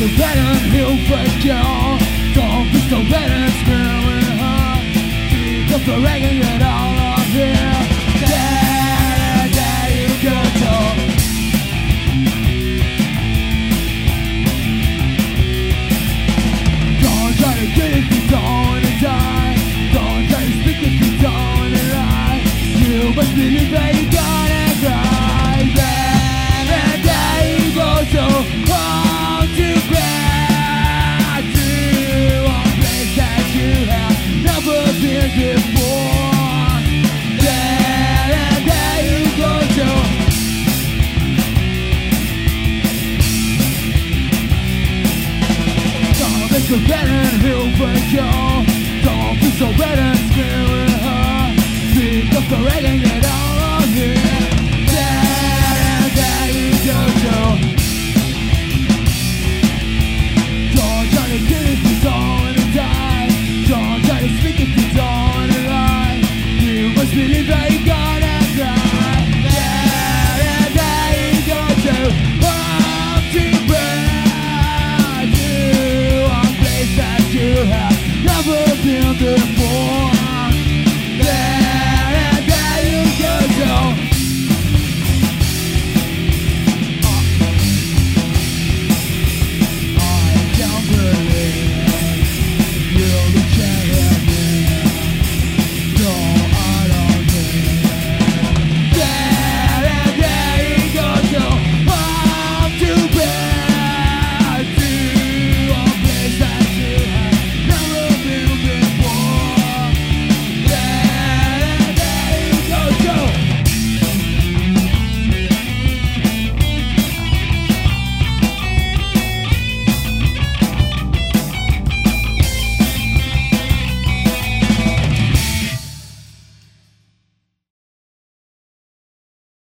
so bad and he'll break you. Don't be so bad and screaming hard. Keep up the ragging it all up here. There you go to. Don't try to get it if you don't wanna die. Don't try to speak if you don't wanna lie. You must believe that you're gonna cry. There you go to. Home to back to a place that you have never been before. There you go to. Don't make a better and he'll break you. Don't be so bad